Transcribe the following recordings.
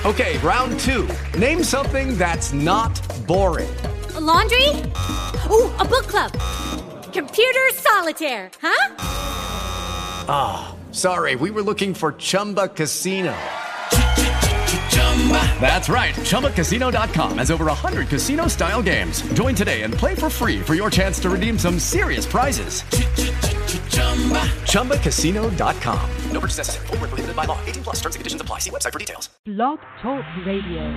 Okay, round two. Name something that's not boring. A laundry? Ooh, a book club. Computer solitaire, huh? Ah, sorry, we were looking for Chumba Casino. That's right, ChumbaCasino.com has over 100 casino-style games. Join today and play for free for your chance to redeem some serious prizes. ChumbaCasino.com. No purchase necessary. Void where prohibited by law. 18 plus terms and conditions apply. See website for details. Blog Talk Radio.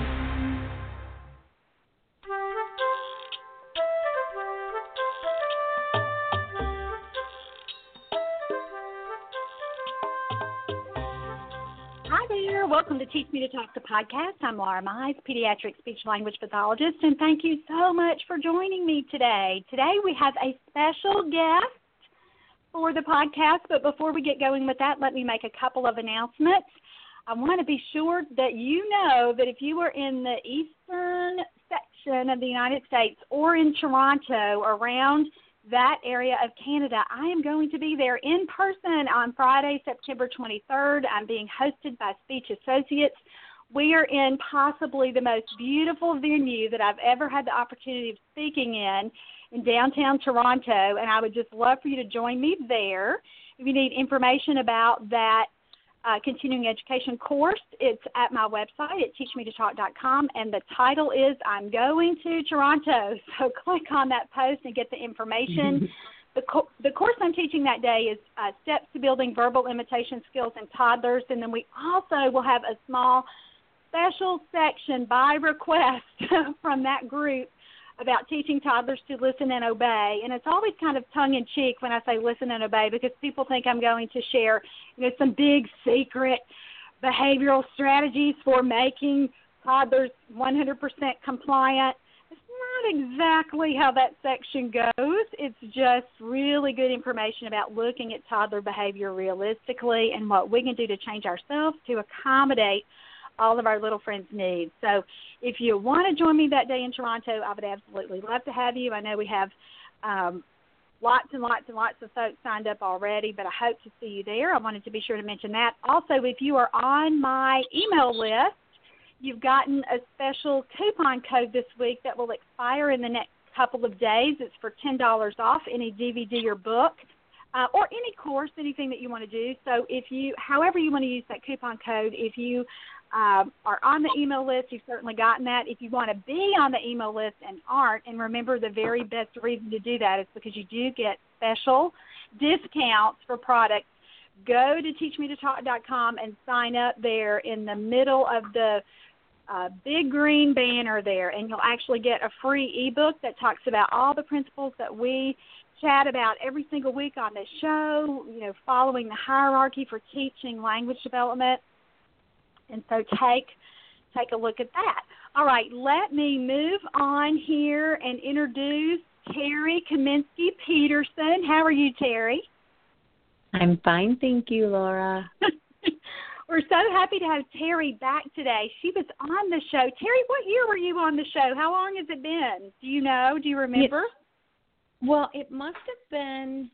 Hi there. Welcome to Teach Me to Talk, the podcast. I'm Laura Mize, pediatric speech-language pathologist, and thank you so much for joining me today. Today we have a special guest for the podcast, but before we get going with that, let me make a couple of announcements. I want to be sure that you know that if you are in the eastern section of the United States or in Toronto, around that area of Canada, I am going to be there in person on Friday, September 23rd. I'm being hosted by Speech Associates. We are in possibly the most beautiful venue that I've ever had the opportunity of speaking in downtown Toronto, and I would just love for you to join me there. If you need information about that continuing education course, it's at my website at teachmetotalk.com, and the title is I'm Going to Toronto. So click on that post and get the information. The course I'm teaching that day is Steps to Building Verbal Imitation Skills in Toddlers, and then we also will have a small special section by request from that group about teaching toddlers to listen and obey. And it's always kind of tongue-in-cheek when I say listen and obey, because people think I'm going to share, some big secret behavioral strategies for making toddlers 100% compliant. It's not exactly how that section goes. It's just really good information about looking at toddler behavior realistically and what we can do to change ourselves to accommodate all of our little friends' needs. So if you want to join me that day in Toronto, I would absolutely love to have you. I know we have lots and lots and lots of folks signed up already, but I hope to see you there. I wanted to be sure to mention that. Also, if you are on my email list, you've gotten a special coupon code this week that will expire in the next couple of days. It's for $10 off any DVD or book. Or any course, anything that you want to do. So however you want to use that coupon code, if you are on the email list, you've certainly gotten that. If you want to be on the email list and aren't, and remember the very best reason to do that is because you do get special discounts for products. Go to teachmetotalk.com and sign up there in the middle of the big green banner there, and you'll actually get a free ebook that talks about all the principles that we chat about every single week on this show, following the hierarchy for teaching language development. And so take a look at that. All right, let me move on here and introduce Terry Kaminsky-Peterson. How are you, Terry? I'm fine, thank you, Laura. We're so happy to have Terry back today. She was on the show. Terry, what year were you on the show? How long has it been? Do you know? Do you remember? Well, it must have been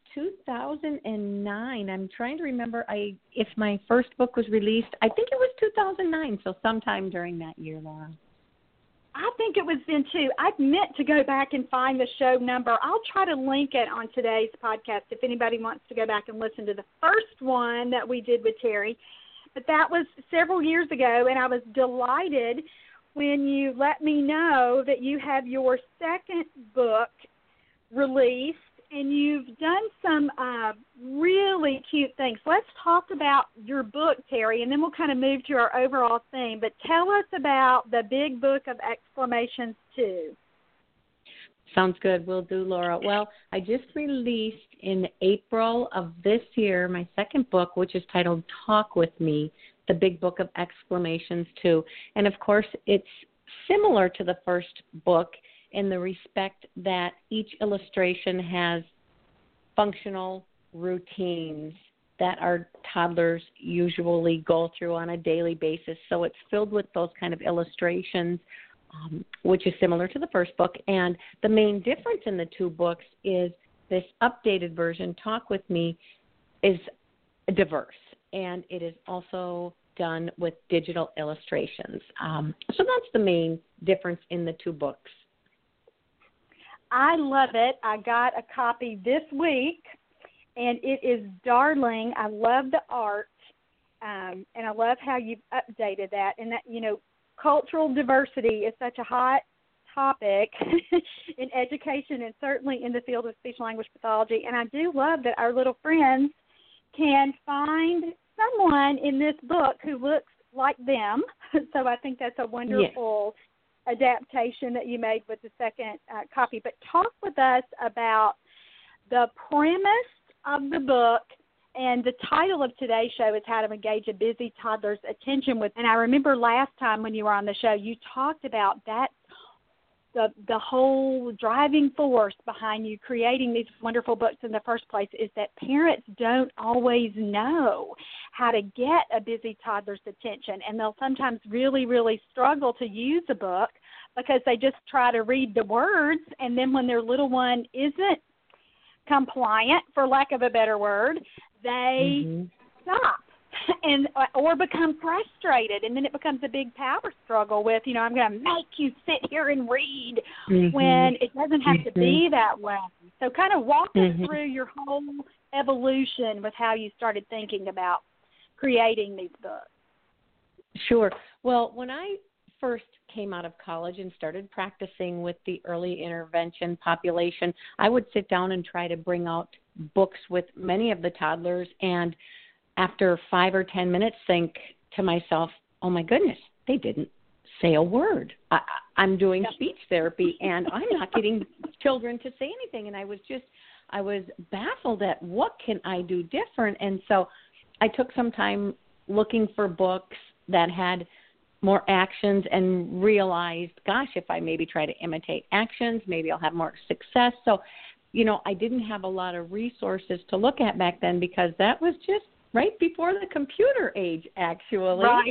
2009. I'm trying to remember if my first book was released. I think it was 2009, so sometime during that year, Laura. I think it was then, too. I meant to go back and find the show number. I'll try to link it on today's podcast if anybody wants to go back and listen to the first one that we did with Terry. But that was several years ago, and I was delighted when you let me know that you have your second book released, and you've done some really cute things. Let's talk about your book, Terry, and then we'll kind of move to our overall theme. But tell us about the Big Book of Exclamations 2. Sounds good. Will do, Laura. Well, I just released in April of this year my second book, which is titled Talk With Me, the Big Book of Exclamations 2. And, of course, it's similar to the first book in the respect that each illustration has functional routines that our toddlers usually go through on a daily basis. So it's filled with those kind of illustrations, which is similar to the first book. And the main difference in the two books is this updated version, Talk With Me, is diverse. And it is also done with digital illustrations. So that's the main difference in the two books. I love it. I got a copy this week, and it is darling. I love the art, and I love how you've updated that. And that, cultural diversity is such a hot topic in education and certainly in the field of speech-language pathology. And I do love that our little friends can find someone in this book who looks like them. So I think that's a wonderful adaptation that you made with the second copy. But talk with us about the premise of the book, and the title of today's show is How to Engage a Busy Toddler's Attention With. And I remember last time when you were on the show, you talked about that, the whole driving force behind you creating these wonderful books in the first place is that parents don't always know how to get a busy toddler's attention, and they'll sometimes really, really struggle to use a book because they just try to read the words, and then when their little one isn't compliant, for lack of a better word, they stop or become frustrated, and then it becomes a big power struggle with, I'm going to make you sit here and read when it doesn't have to be that way. So kind of walk us through your whole evolution with how you started thinking about creating these books. Sure. Well, when I first came out of college and started practicing with the early intervention population, I would sit down and try to bring out books with many of the toddlers, and after 5 or 10 minutes think to myself, oh my goodness, they didn't say a word. I'm doing speech therapy and I'm not getting children to say anything. And I was baffled at what can I do different. And so I took some time looking for books that had more actions and realized, gosh, if I maybe try to imitate actions, maybe I'll have more success. So, I didn't have a lot of resources to look at back then because that was just right before the computer age, actually. Right.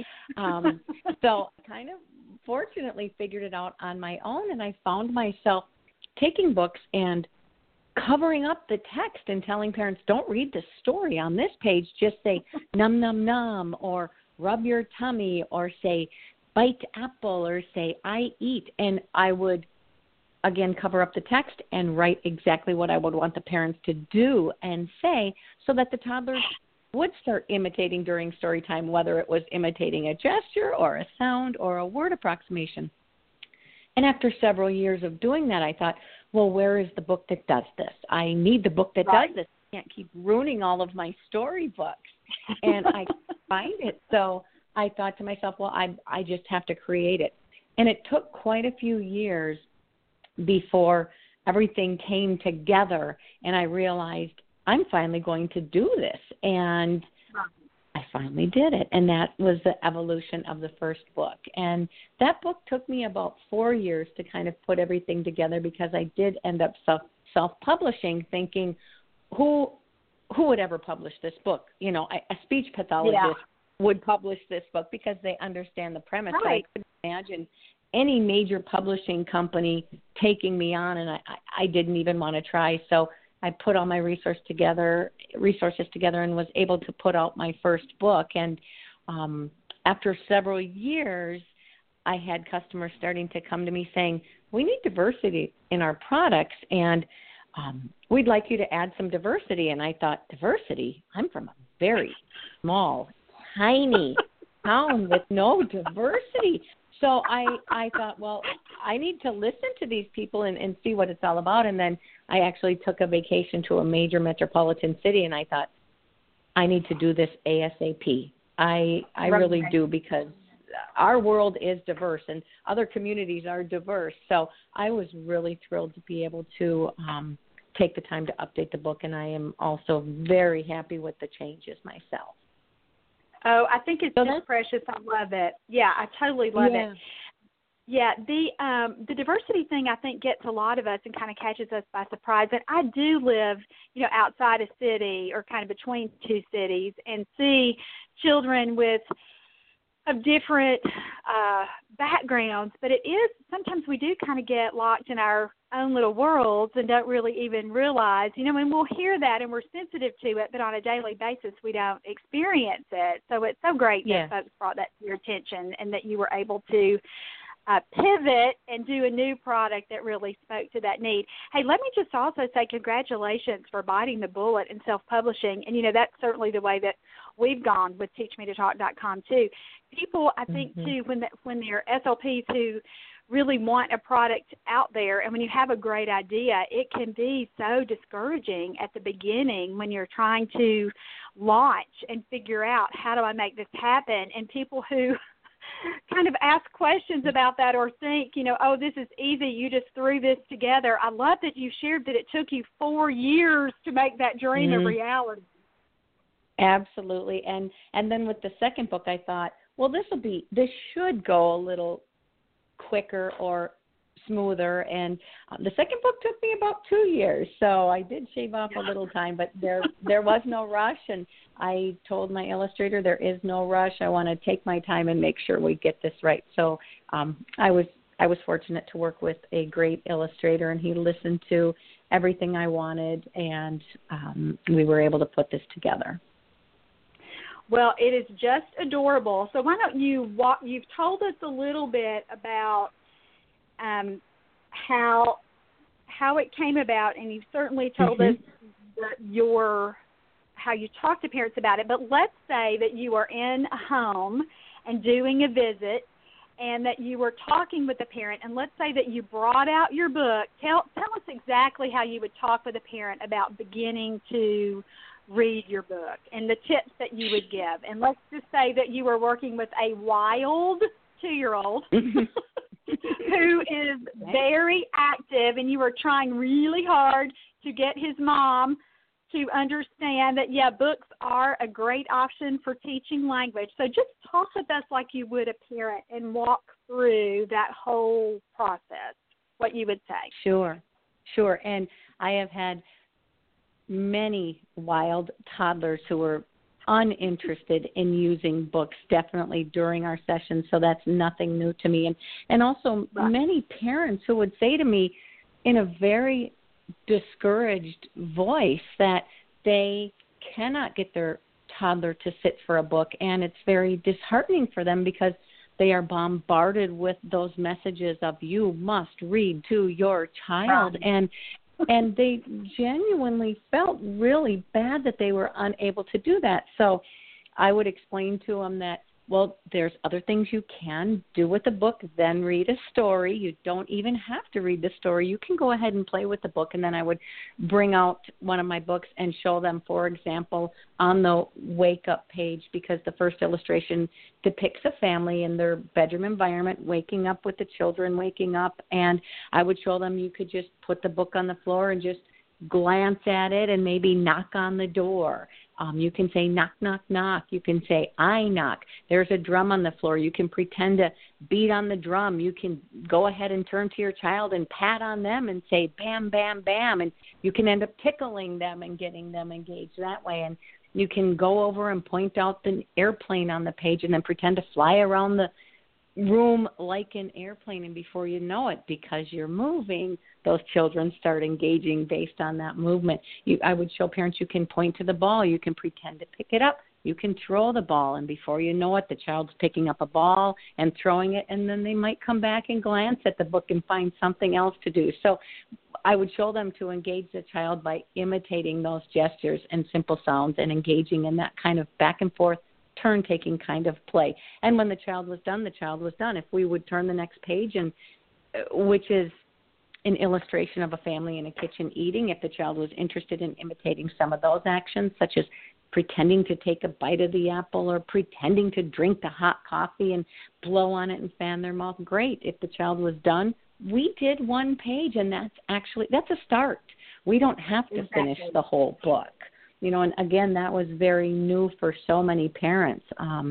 So I kind of fortunately figured it out on my own, and I found myself taking books and covering up the text and telling parents, don't read the story on this page, just say num, num, num, or rub your tummy, or say bite apple, or say I eat. And I would, again, cover up the text and write exactly what I would want the parents to do and say so that the toddlers would start imitating during story time, whether it was imitating a gesture or a sound or a word approximation. And after several years of doing that, I thought, well, where is the book that does this? I need the book that does this. I can't keep ruining all of my storybooks. And I find it. So I thought to myself, well, I just have to create it. And it took quite a few years before everything came together, and I realized I'm finally going to do this. And I finally did it. And that was the evolution of the first book. And that book took me about 4 years to kind of put everything together because I did end up self-publishing, thinking, who would ever publish this book? A speech pathologist would publish this book because they understand the premise. Right. But I couldn't imagine any major publishing company taking me on, and I didn't even want to try. So I put all my resources together and was able to put out my first book. And after several years, I had customers starting to come to me saying, we need diversity in our products, and we'd like you to add some diversity. And I thought, diversity? I'm from a very small, tiny town with no diversity. So I thought, well, I need to listen to these people and see what it's all about. And then I actually took a vacation to a major metropolitan city, and I thought, I need to do this ASAP. I really do, because our world is diverse and other communities are diverse. So I was really thrilled to be able to take the time to update the book, and I am also very happy with the changes myself. Oh, I think it's just precious. I love it. Yeah, I totally love it. Yeah, the diversity thing, I think, gets a lot of us and kind of catches us by surprise. And I do live, outside a city or kind of between two cities, and see children of different backgrounds, but it is, sometimes we do kind of get locked in our own little worlds and don't really even realize, and we'll hear that and we're sensitive to it, but on a daily basis we don't experience it. So it's so great that folks brought that to your attention and that you were able to pivot and do a new product that really spoke to that need. Hey, let me just also say congratulations for biting the bullet and self-publishing. And, that's certainly the way that we've gone with TeachMeToTalk.com, too. People, I think, too, when they're SLPs who really want a product out there, and when you have a great idea, it can be so discouraging at the beginning when you're trying to launch and figure out, how do I make this happen? And people who kind of ask questions about that or think, oh, this is easy, you just threw this together. I love that you shared that it took you 4 years to make that dream a reality. Absolutely. And then with the second book, I thought, well, this should go a little quicker or smoother. And the second book took me about 2 years, so I did shave off a little time, but there was no rush. And I told my illustrator, there is no rush. I want to take my time and make sure we get this right. So I was fortunate to work with a great illustrator, and he listened to everything I wanted, and we were able to put this together. Well, it is just adorable. So why don't you've told us a little bit about how it came about, and you've certainly told us how you talk to parents about it. But let's say that you are in a home and doing a visit, and that you were talking with a parent, and let's say that you brought out your book. Tell us exactly how you would talk with a parent about beginning to read your book and the tips that you would give. And let's just say that you were working with a wild 2-year-old who is very active, and you were trying really hard to get his mom to understand that, books are a great option for teaching language. So just talk with us like you would a parent and walk through that whole process, what you would say. Sure. And I have had many wild toddlers who were uninterested in using books, definitely during our sessions, so that's nothing new to me. And also many parents who would say to me in a very discouraged voice that they cannot get their toddler to sit for a book, and it's very disheartening for them because they are bombarded with those messages of you must read to your child, and they genuinely felt really bad that they were unable to do that. So I would explain to them that, well, there's other things you can do with the book, then read a story. You don't even have to read the story. You can go ahead and play with the book. And then I would bring out one of my books and show them, for example, on the Wake Up page, because the first illustration depicts a family in their bedroom environment, waking up with the children waking up. And I would show them you could just put the book on the floor and just glance at it and maybe knock on the door. You can say knock, knock, knock. You can say I knock. There's a drum on the floor. You can pretend to beat on the drum. You can go ahead and turn to your child and pat on them and say bam, bam, bam. And you can end up tickling them and getting them engaged that way. And you can go over and point out the airplane on the page and then pretend to fly around the room like an airplane, and before you know it, because you're moving, those children start engaging based on that movement. I would show parents you can point to the ball, you can pretend to pick it up, you can throw the ball, and before you know it, the child's picking up a ball and throwing it, and then they might come back and glance at the book and find something else to do. So I would show them to engage the child by imitating those gestures and simple sounds and engaging in that kind of back and forth turn-taking kind of play. And when the child was done, the child was done. If we would turn the next page, and which is an illustration of a family in a kitchen eating, if the child was interested in imitating some of those actions, such as pretending to take a bite of the apple or pretending to drink the hot coffee and blow on it and fan their mouth, great. If the child was done, we did one page, and that's a start. We don't have to finish the whole book. And again, that was very new for so many parents.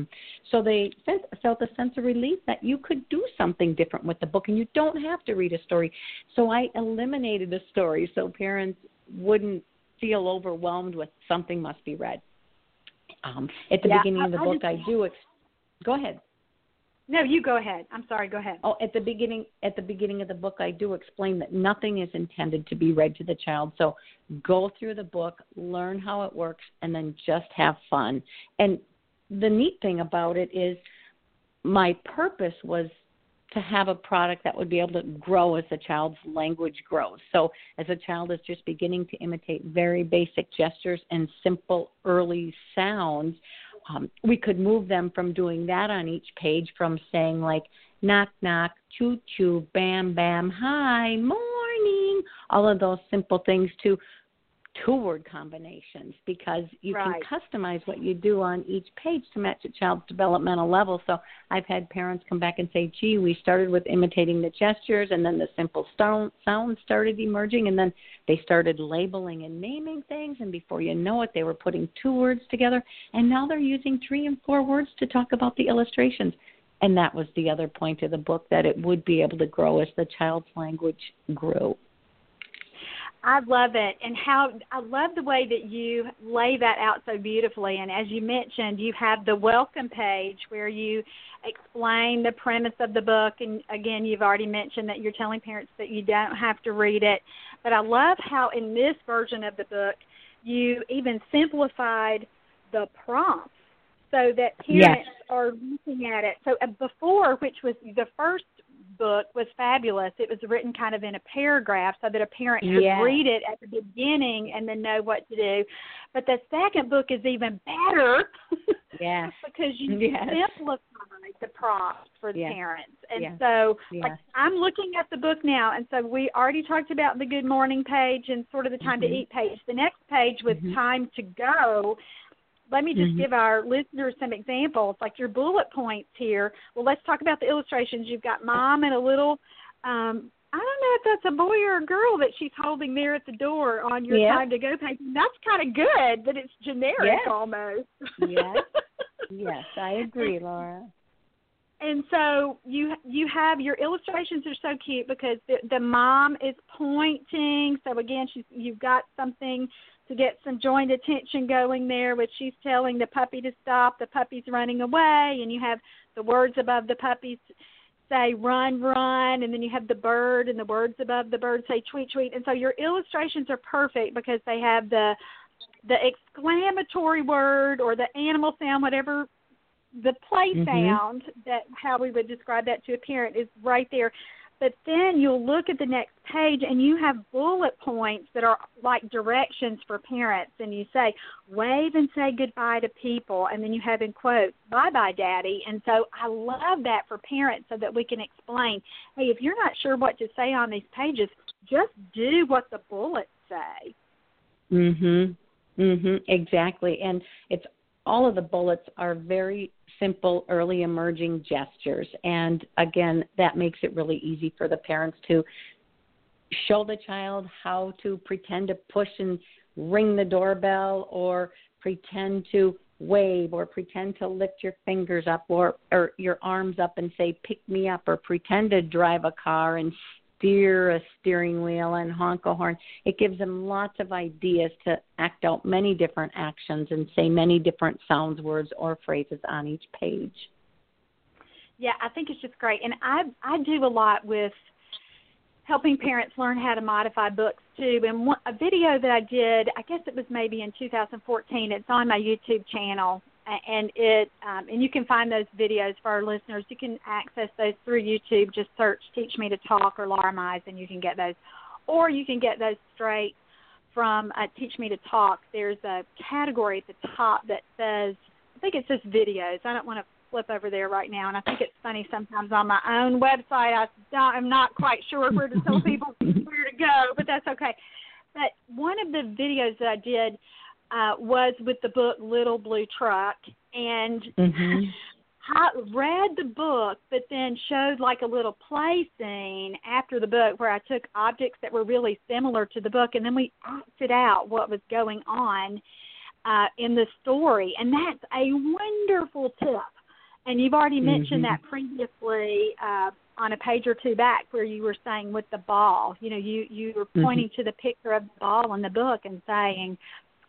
So they felt a sense of relief that you could do something different with the book, and you don't have to read a story. So I eliminated the story so parents wouldn't feel overwhelmed with something must be read. At the beginning of the book, go ahead. No, you go ahead. I'm sorry. Go ahead. Oh, at the beginning of the book, I do explain that nothing is intended to be read to the child. So go through the book, learn how it works, and then just have fun. And the neat thing about it is my purpose was to have a product that would be able to grow as the child's language grows. So as a child is just beginning to imitate very basic gestures and simple early sounds, we could move them from doing that on each page, from saying like knock, knock, choo, choo, bam, bam, hi, morning, all of those simple things, to two-word combinations, because you can customize what you do on each page to match a child's developmental level. So I've had parents come back and say, gee, we started with imitating the gestures, and then the simple sounds started emerging, and then they started labeling and naming things, and before you know it, they were putting two words together, and now they're using 3 and 4 words to talk about the illustrations. And that was the other point of the book, that it would be able to grow as the child's language grew. I love it, and I love the way that you lay that out so beautifully. And as you mentioned, you have the welcome page where you explain the premise of the book. And again, you've already mentioned that you're telling parents that you don't have to read it. But I love how in this version of the book, you even simplified the prompts so that parents are looking at it. So before, which was the first book, was fabulous. It was written kind of in a paragraph so that a parent could read it at the beginning and then know what to do. But the second book is even better because you simplified the prompts for the parents. And so like, I'm looking at the book now, and so we already talked about the good morning page and sort of the time to eat page. The next page was time to go. Let me just give our listeners some examples, like your bullet points here. Well, let's talk about the illustrations. You've got mom and a little, I don't know if that's a boy or a girl that she's holding there at the door on your time to go page. That's kind of good, but it's generic almost. Yes, I agree, Laura. And so you have your illustrations are so cute because the mom is pointing. So again, you've got something to get some joint attention going there, which she's telling the puppy to stop. The puppy's running away, and you have the words above the puppy say run, run, and then you have the bird, and the words above the bird say tweet, tweet. And so your illustrations are perfect because they have the exclamatory word or the animal sound, whatever the play sound, that how we would describe that to a parent is right there. But then you'll look at the next page, and you have bullet points that are like directions for parents. And you say, wave and say goodbye to people. And then you have in quotes, bye-bye, Daddy. And so I love that for parents so that we can explain, hey, if you're not sure what to say on these pages, just do what the bullets say. Exactly. And it's all of the bullets are very simple, early emerging gestures. And again, that makes it really easy for the parents to show the child how to pretend to push and ring the doorbell, or pretend to wave, or pretend to lift your fingers up or your arms up and say, pick me up, or pretend to drive a car and steer a steering wheel and honk a horn. It gives them lots of ideas to act out many different actions and say many different sounds, words, or phrases on each page. Yeah, I think it's just great. And I do a lot with helping parents learn how to modify books, too. And a video that I did, I guess it was maybe in 2014, it's on my YouTube channel. And and you can find those videos for our listeners. You can access those through YouTube. Just search Teach Me to Talk or Laura Mize, and you can get those. Or you can get those straight from Teach Me to Talk. There's a category at the top that says, I think it says videos. I don't want to flip over there right now. And I think it's funny sometimes on my own website, I'm not quite sure where to tell people where to go, but that's okay. But one of the videos that I did was with the book Little Blue Truck, and I read the book, but then showed like a little play scene after the book where I took objects that were really similar to the book, and then we acted out what was going on in the story, and that's a wonderful tip. And you've already mentioned that previously on a page or two back, where you were saying with the ball, you were pointing to the picture of the ball in the book and saying,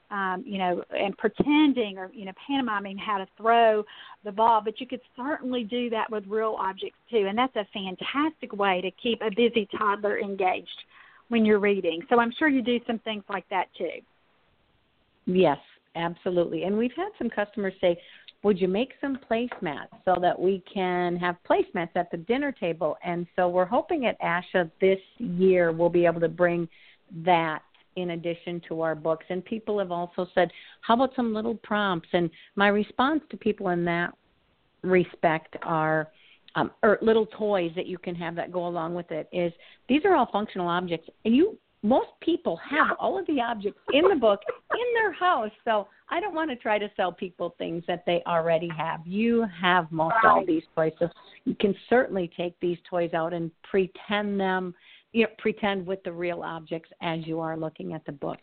and pretending or, pantomiming how to throw the ball, but you could certainly do that with real objects too, and that's a fantastic way to keep a busy toddler engaged when you're reading. So I'm sure you do some things like that too. Yes, absolutely. And we've had some customers say, would you make some placemats so that we can have placemats at the dinner table? And so we're hoping at ASHA this year we'll be able to bring that in addition to our books. And people have also said, how about some little prompts? And my response to people in that respect are, or little toys that you can have that go along with it, is these are all functional objects. And most people have all of the objects in the book in their house. So I don't want to try to sell people things that they already have. You have most all these toys. So you can certainly take these toys out and pretend with the real objects as you are looking at the book.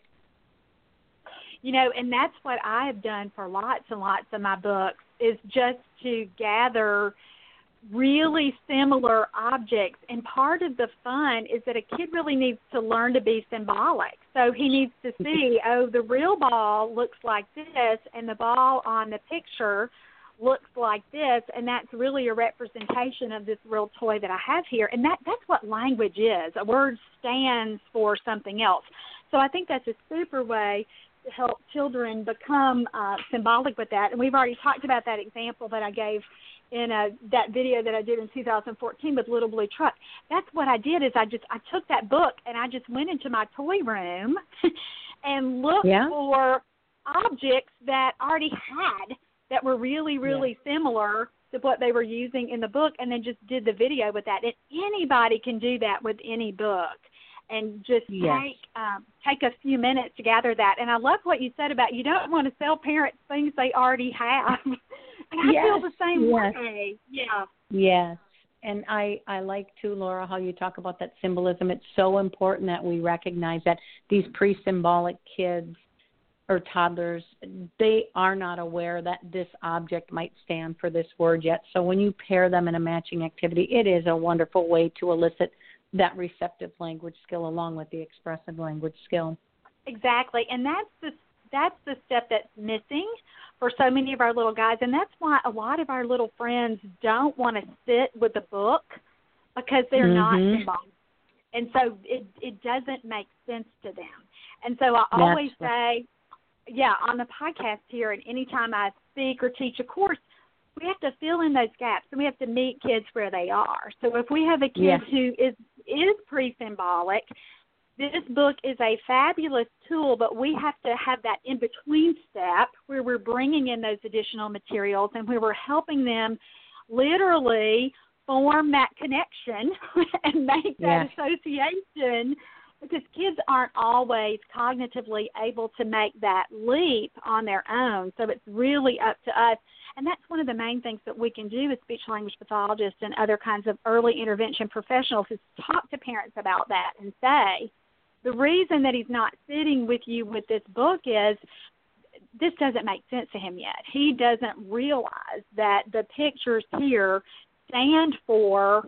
And that's what I have done for lots and lots of my books, is just to gather really similar objects. And part of the fun is that a kid really needs to learn to be symbolic. So he needs to see, the real ball looks like this, and the ball on the picture looks like this, and that's really a representation of this real toy that I have here. And that's what language is. A word stands for something else. So I think that's a super way to help children become symbolic with that. And we've already talked about that example that I gave in that video that I did in 2014 with Little Blue Truck. That's what I did, is I took that book and I just went into my toy room and looked for objects that I already had that were really, really similar to what they were using in the book, and then just did the video with that. And anybody can do that with any book, and just take a few minutes to gather that. And I love what you said about you don't want to sell parents things they already have. And I feel the same way. Yeah. Yes. And I like, too, Laura, how you talk about that symbolism. It's so important that we recognize that these pre-symbolic kids or toddlers, they are not aware that this object might stand for this word yet. So when you pair them in a matching activity, it is a wonderful way to elicit that receptive language skill along with the expressive language skill. Exactly. And that's the step that's missing for so many of our little guys. And that's why a lot of our little friends don't want to sit with the book, because they're not symbolic. And so it doesn't make sense to them. And so I always say, on the podcast here, and anytime I speak or teach a course, we have to fill in those gaps, and we have to meet kids where they are. So if we have a kid who is pre-symbolic, this book is a fabulous tool, but we have to have that in-between step where we're bringing in those additional materials and where we're helping them literally form that connection and make that association, because kids aren't always cognitively able to make that leap on their own. So it's really up to us. And that's one of the main things that we can do as speech-language pathologists and other kinds of early intervention professionals, is talk to parents about that and say, the reason that he's not sitting with you with this book is this doesn't make sense to him yet. He doesn't realize that the pictures here stand for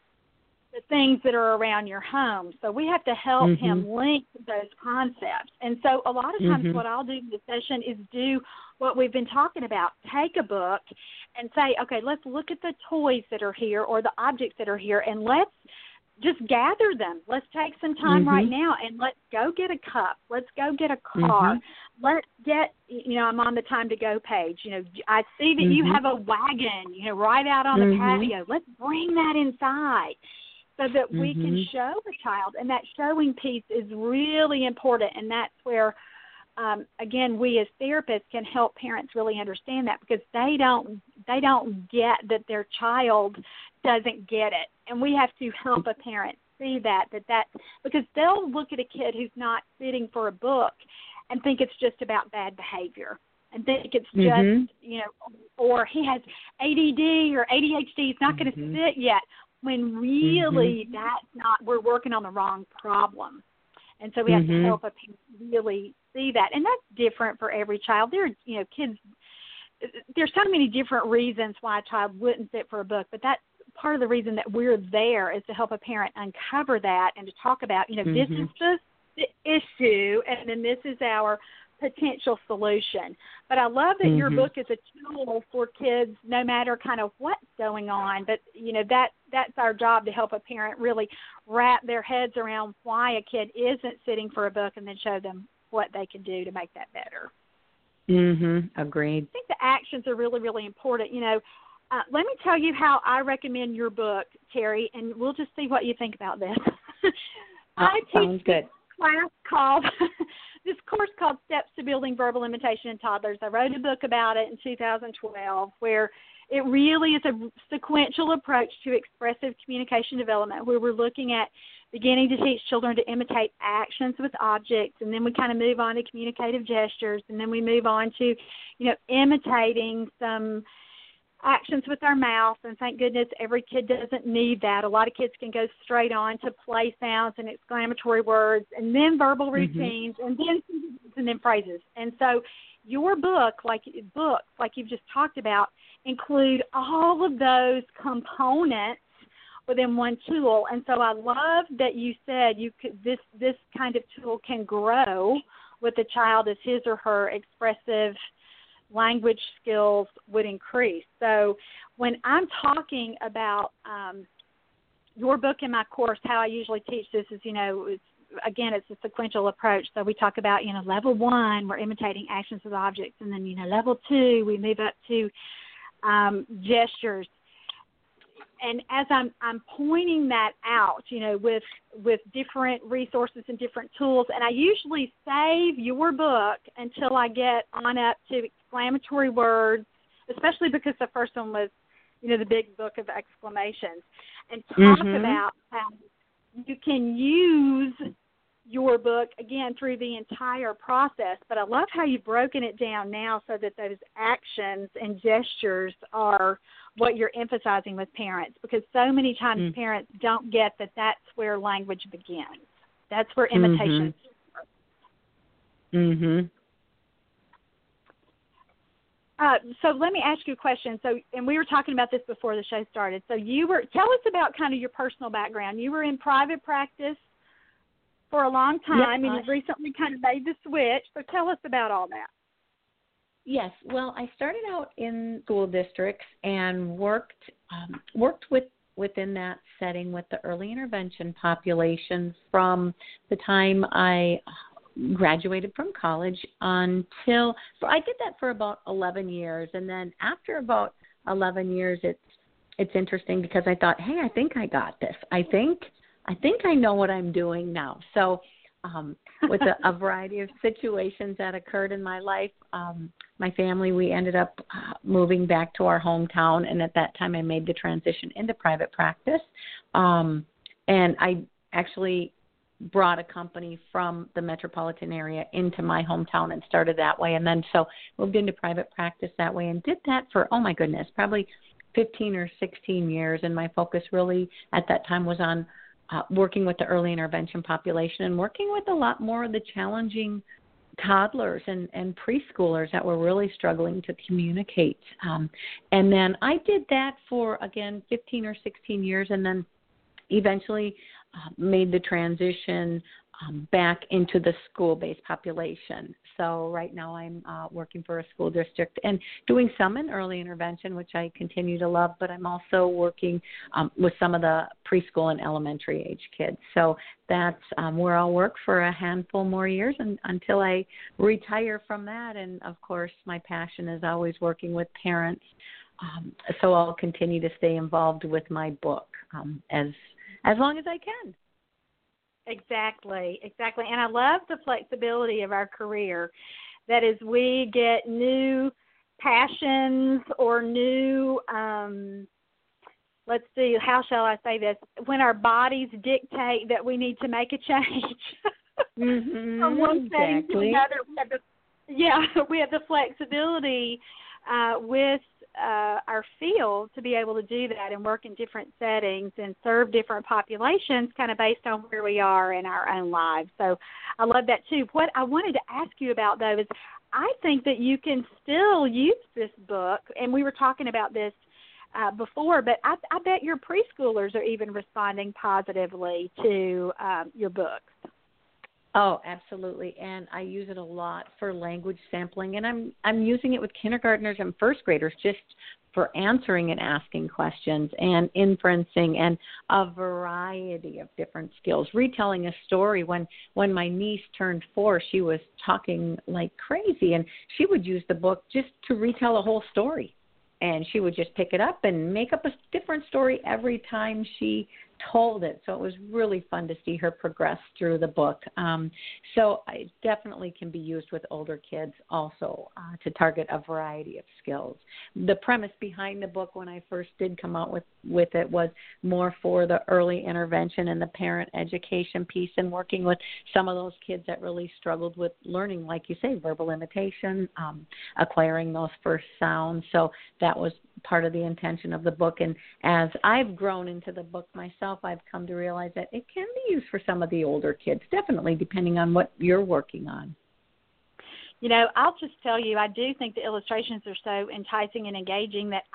the things that are around your home. So we have to help him link those concepts. And so a lot of times what I'll do in the session is do what we've been talking about. Take a book and say, okay, let's look at the toys that are here or the objects that are here, and let's just gather them. Let's take some time right now, and let's go get a cup. Let's go get a car. Let's get, I'm on the time to go page. I see that you have a wagon, right out on the patio. Let's bring that inside, so that we can show the child. And that showing piece is really important, and that's where, again, we as therapists can help parents really understand that, because they don't get that their child doesn't get it. And we have to help a parent see that because they'll look at a kid who's not sitting for a book and think it's just about bad behavior, and think it's just, or he has ADD or ADHD, he's not going to sit yet, when really that's not, we're working on the wrong problem. And so we have to help a parent really see that. And that's different for every child. There are, kids, there's so many different reasons why a child wouldn't sit for a book, but that's part of the reason that we're there, is to help a parent uncover that and to talk about, this is the issue, and then this is our potential solution. But I love that your book is a tool for kids no matter kind of what's going on. But, that's our job, to help a parent really wrap their heads around why a kid isn't sitting for a book, and then show them what they can do to make that better. Agreed. I think the actions are really, really important. Let me tell you how I recommend your book, Terry, and we'll just see what you think about this. I sounds teach good. This course called Steps to Building Verbal Imitation in Toddlers. I wrote a book about it in 2012, where it really is a sequential approach to expressive communication development, where we're looking at beginning to teach children to imitate actions with objects, and then we kind of move on to communicative gestures, and then we move on to, imitating some actions with our mouth, and thank goodness every kid doesn't need that. A lot of kids can go straight on to play sounds and exclamatory words, and then verbal routines, and then phrases. And so your book, like you've just talked about, include all of those components within one tool. And so I love that you said this kind of tool can grow with the child as his or her expressive language skills would increase. So when I'm talking about your book in my course, how I usually teach this is, it's a sequential approach. So we talk about, level 1, we're imitating actions with objects. And then, level 2, we move up to gestures. And as I'm pointing that out, with different resources and different tools, and I usually save your book until I get on up to exclamatory words, especially because the first one was, the big book of exclamations, and talk about how you can use your book, again, through the entire process. But I love how you've broken it down now so that those actions and gestures are what you're emphasizing with parents, because so many times parents don't get that that's where language begins. That's where imitation starts. So let me ask you a question. So, and we were talking about this before the show started. So tell us about kind of your personal background. You were in private practice for a long time, and you've recently kind of made the switch. So tell us about all that. Yes. Well, I started out in school districts and worked within that setting with the early intervention population from the time I graduated from college so I did that for about 11 years. And then after about 11 years, it's interesting because I thought, hey, I think I got this. I think I know what I'm doing now. So with a variety of situations that occurred in my life, my family, we ended up moving back to our hometown. And at that time, I made the transition into private practice. And I actually brought a company from the metropolitan area into my hometown and started that way. And then so moved into private practice that way and did that for, oh my goodness, probably 15 or 16 years. And my focus really at that time was on working with the early intervention population and working with a lot more of the challenging toddlers and preschoolers that were really struggling to communicate. And then I did that for, again, 15 or 16 years, and then eventually made the transition back into the school-based population. So right now I'm working for a school district and doing some in early intervention, which I continue to love, but I'm also working with some of the preschool and elementary age kids. So that's where I'll work for a handful more years until I retire from that. And, of course, my passion is always working with parents. So I'll continue to stay involved with my book as long as I can. Exactly. And I love the flexibility of our career. That is, we get new passions or new, let's see, how shall I say this, when our bodies dictate that we need to make a change. From one thing to another. We have the flexibility with our field to be able to do that and work in different settings and serve different populations kind of based on where we are in our own lives. So I love that too. What I wanted to ask you about, though, is I think that you can still use this book, and we were talking about this before, but I bet your preschoolers are even responding positively to your books. Oh, absolutely. And I use it a lot for language sampling, and I'm using it with kindergartners and first graders just for answering and asking questions and inferencing and a variety of different skills. Retelling a story. When my niece turned 4, she was talking like crazy, and she would use the book just to retell a whole story. And she would just pick it up and make up a different story every time she told it. So it was really fun to see her progress through the book. So it definitely can be used with older kids also to target a variety of skills. The premise behind the book when I first did come out with it was more for the early intervention and the parent education piece, and working with some of those kids that really struggled with learning, like you say, verbal imitation, acquiring those first sounds. So that was part of the intention of the book. And as I've grown into the book myself, I've come to realize that it can be used for some of the older kids, definitely depending on what you're working on. You know, I'll just tell you, I do think the illustrations are so enticing and engaging that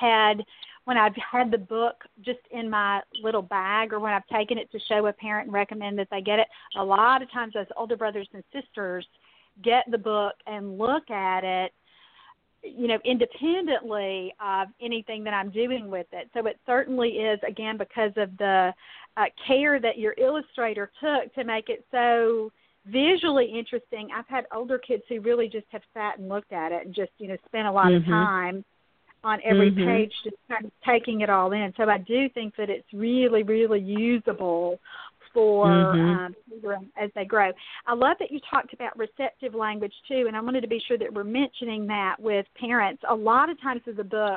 when I've had the book just in my little bag, or when I've taken it to show a parent and recommend that they get it, a lot of times those older brothers and sisters get the book and look at it, you know, independently of anything that I'm doing with it. So it certainly is, again, because of the care that your illustrator took to make it so visually interesting. I've had older kids who really just have sat and looked at it and just, you know, spent a lot of time on every page just kind of taking it all in. So I do think that it's really, really usable for children as they grow. I love that you talked about receptive language too, and I wanted to be sure that we're mentioning that with parents. A lot of times with a book,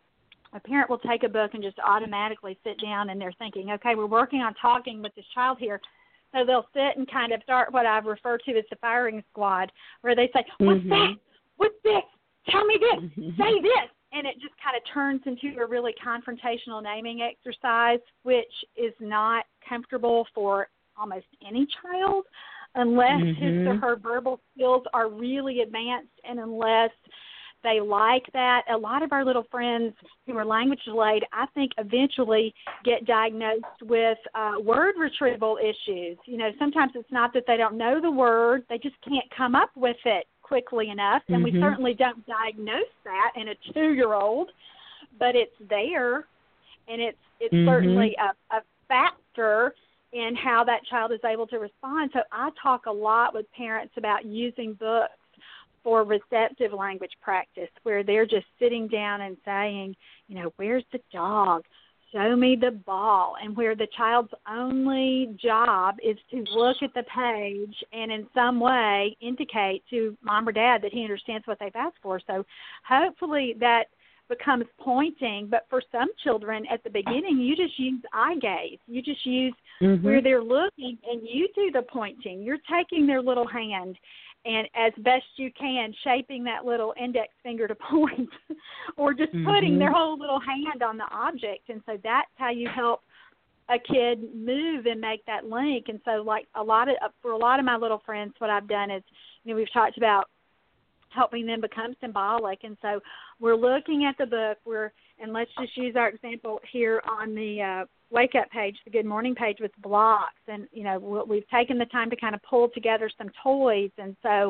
a parent will take a book and just automatically sit down and they're thinking, okay, we're working on talking with this child here. So they'll sit and kind of start what I refer to as the firing squad, where they say, what's that? What's this? Tell me this. Say this. And it just kind of turns into a really confrontational naming exercise, which is not comfortable for almost any child unless his or her verbal skills are really advanced, and unless they like that. A lot of our little friends who are language delayed, I think, eventually get diagnosed with word retrieval issues. You know, sometimes it's not that they don't know the word, they just can't come up with it quickly enough, and we certainly don't diagnose that in a 2-year-old, but it's there, and it's certainly a factor in how that child is able to respond. So I talk a lot with parents about using books for receptive language practice, where they're just sitting down and saying, you know, where's the dog? Show me the ball. And where the child's only job is to look at the page and in some way indicate to mom or dad that he understands what they've asked for. So hopefully that becomes pointing. But for some children at the beginning, you just use eye gaze. You just use where they're looking, and you do the pointing. You're taking their little hand and as best you can, shaping that little index finger to point, or just putting their whole little hand on the object. And so that's how you help a kid move and make that link. And so, like for a lot of my little friends, what I've done is, you know, we've talked about helping them become symbolic. And so we're looking at the book. And let's just use our example here on the Wake Up page, the Good Morning page, with blocks. And, you know, we've taken the time to kind of pull together some toys. And so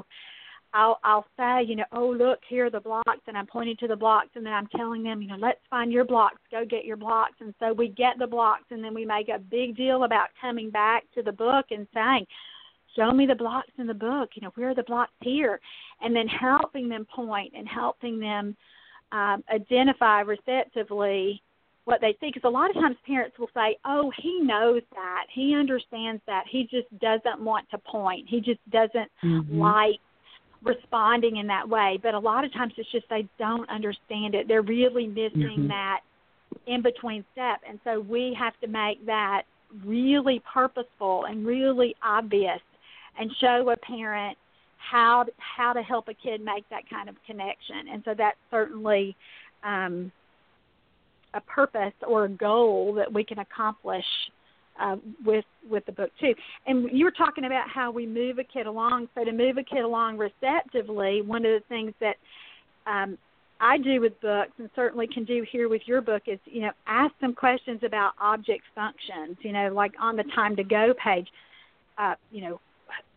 I'll say, you know, oh, look, here are the blocks. And I'm pointing to the blocks. And then I'm telling them, you know, let's find your blocks. Go get your blocks. And so we get the blocks. And then we make a big deal about coming back to the book and saying, show me the blocks in the book. You know, where are the blocks here? And then helping them point and helping them identify receptively what they see. Because a lot of times parents will say, oh, he knows that. He understands that. He just doesn't want to point. He just doesn't like responding in that way. But a lot of times it's just they don't understand it. They're really missing that in-between step. And so we have to make that really purposeful and really obvious and show a parent how to help a kid make that kind of connection. And so that's certainly a purpose or a goal that we can accomplish with the book too. And you were talking about how we move a kid along. So to move a kid along receptively, one of the things that I do with books, and certainly can do here with your book, is, you know, ask them questions about object functions. You know, like on the Time to Go page, you know,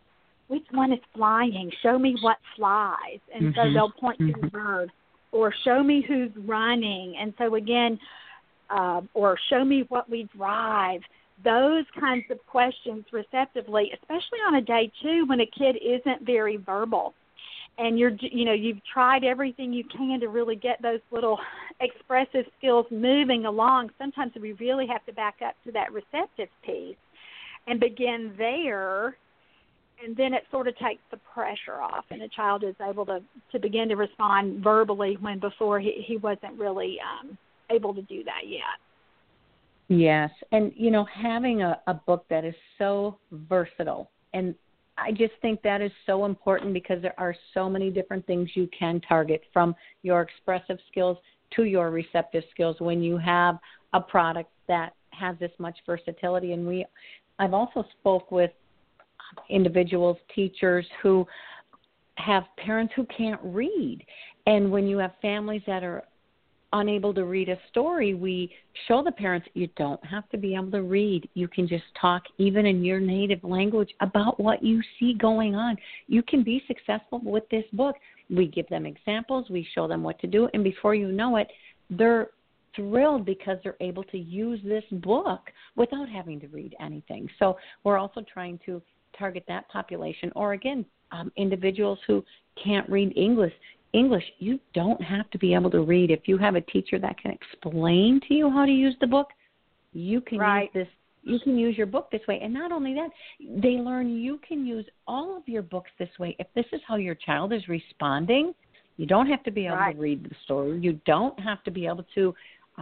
which one is flying? Show me what flies. And so they'll point to the bird. Or show me who's running. And so, again, or show me what we drive. Those kinds of questions receptively, especially on a day 2 when a kid isn't very verbal. And you've tried everything you can to really get those little expressive skills moving along. Sometimes we really have to back up to that receptive piece and begin there, and then it sort of takes the pressure off, and the child is able to begin to respond verbally when before he wasn't really able to do that yet. Yes, and, having a book that is so versatile, and I just think that is so important because there are so many different things you can target, from your expressive skills to your receptive skills when you have a product that has this much versatility. And I've also spoke with individuals, teachers who have parents who can't read. And when you have families that are unable to read a story, we show the parents you don't have to be able to read. You can just talk even in your native language about what you see going on. You can be successful with this book. We give them examples. We show them what to do. And before you know it, they're thrilled because they're able to use this book without having to read anything. So we're also trying to target that population. Or, again, individuals who can't read English, you don't have to be able to read. If you have a teacher that can explain to you how to use the book, you can use this. You can use your book this way. And not only that, they learn you can use all of your books this way. If this is how your child is responding, you don't have to be able to read the story. You don't have to be able to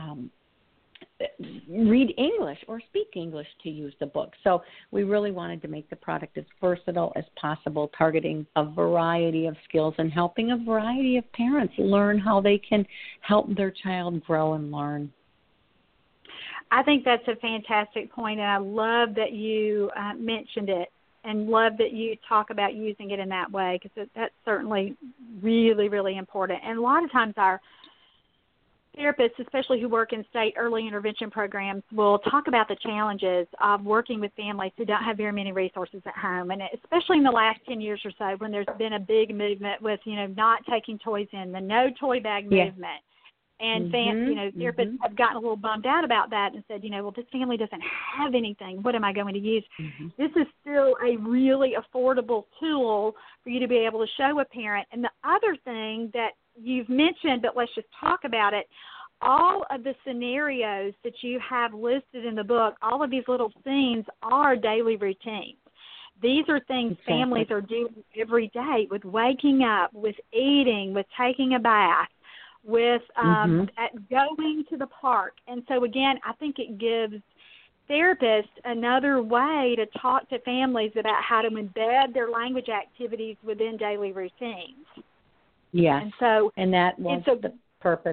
read English or speak English to use the book. So we really wanted to make the product as versatile as possible, targeting a variety of skills and helping a variety of parents learn how they can help their child grow and learn. I think that's a fantastic point, and I love that you mentioned it, and love that you talk about using it in that way, because that's certainly really, really important. And a lot of times our therapists, especially who work in state early intervention programs, will talk about the challenges of working with families who don't have very many resources at home. And especially in the last 10 years or so, when there's been a big movement with, not taking toys in, the no toy bag movement. And therapists have gotten a little bummed out about that and said, well, this family doesn't have anything. What am I going to use? This is still a really affordable tool for you to be able to show a parent. And the other thing that you've mentioned, but let's just talk about it, all of the scenarios that you have listed in the book, all of these little scenes are daily routines. These are things families are doing every day, with waking up, with eating, with taking a bath, with going to the park. And so, again, I think it gives therapists another way to talk to families about how to embed their language activities within daily routines. Yes, and that was the purpose.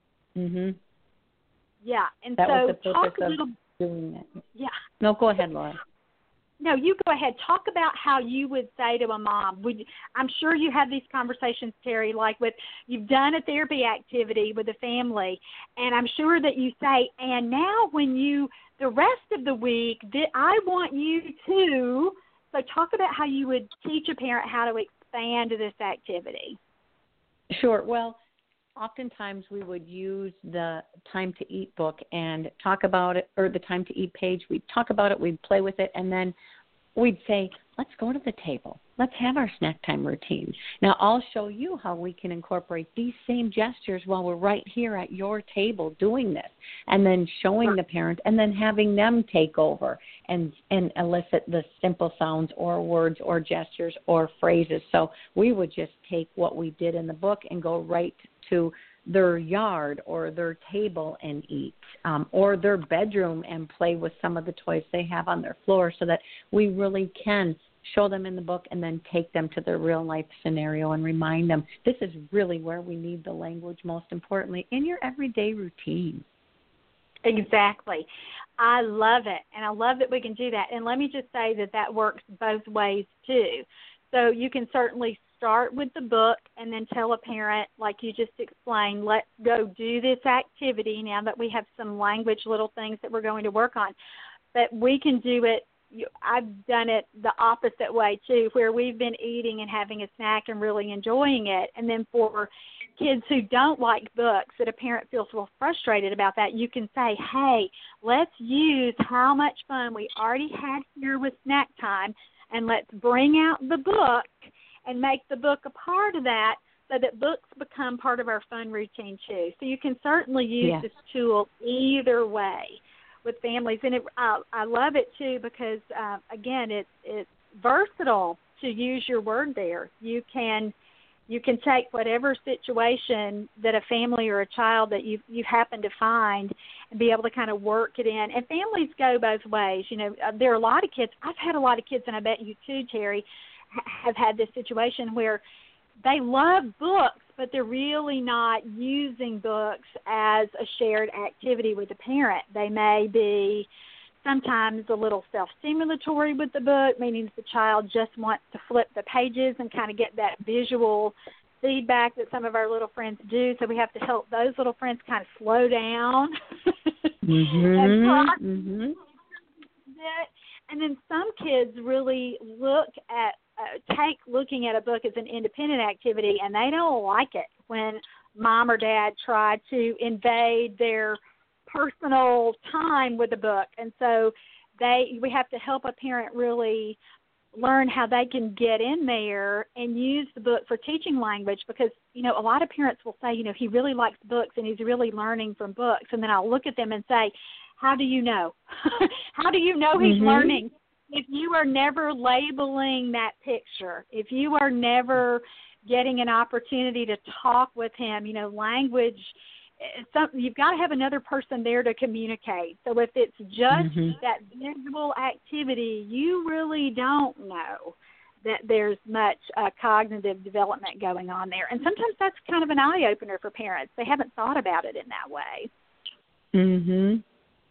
Yeah, and that so was the talk purpose a little. Of doing that. Yeah. No, go ahead, Laura. No, you go ahead. Talk about how you would say to a mom. I'm sure you have these conversations, Terry, like you've done a therapy activity with a family, and I'm sure that you say, and now the rest of the week, I want you to. So talk about how you would teach a parent how to expand this activity. Sure. Well, oftentimes we would use the Time to Eat book and talk about it, or the Time to Eat page. We'd talk about it, we'd play with it, and then we'd say, let's go to the table. Let's have our snack time routine. Now, I'll show you how we can incorporate these same gestures while we're right here at your table doing this, and then showing the parent, and then having them take over and elicit the simple sounds or words or gestures or phrases. So we would just take what we did in the book and go right to their yard or their table and eat, or their bedroom and play with some of the toys they have on their floor, so that we really can show them in the book and then take them to their real life scenario and remind them this is really where we need the language most importantly, in your everyday routine. Exactly. I love it, and I love that we can do that. And let me just say that works both ways too. So you can certainly start with the book and then tell a parent, like you just explained, let's go do this activity now that we have some language little things that we're going to work on. But we can do it I've done it the opposite way too, where we've been eating and having a snack and really enjoying it. And then for kids who don't like books, that a parent feels real frustrated about that, you can say, hey, let's use how much fun we already had here with snack time, and let's bring out the book and make the book a part of that, so that books become part of our fun routine too. So you can certainly use this tool either way with families. And I love it too because, again, it's versatile, to use your word there. You can take whatever situation that a family or a child that you happen to find and be able to kind of work it in. And families go both ways. You know, there are a lot of kids. I've had a lot of kids, and I bet you too, Terry, have had this situation where they love books, but they're really not using books as a shared activity with the parent. They may be sometimes a little self-stimulatory with the book, meaning the child just wants to flip the pages and kind of get that visual feedback that some of our little friends do. So we have to help those little friends kind of slow down and process it. And then some kids really look at take looking at a book as an independent activity, and they don't like it when mom or dad try to invade their personal time with the book. And so we have to help a parent really learn how they can get in there and use the book for teaching language, because, you know, a lot of parents will say, you know, he really likes books and he's really learning from books. And then I'll look at them and say, how do you know? How do you know he's learning? If you are never labeling that picture, if you are never getting an opportunity to talk with him, you know, language, you've got to have another person there to communicate. So if it's just that visual activity, you really don't know that there's much cognitive development going on there. And sometimes that's kind of an eye-opener for parents. They haven't thought about it in that way.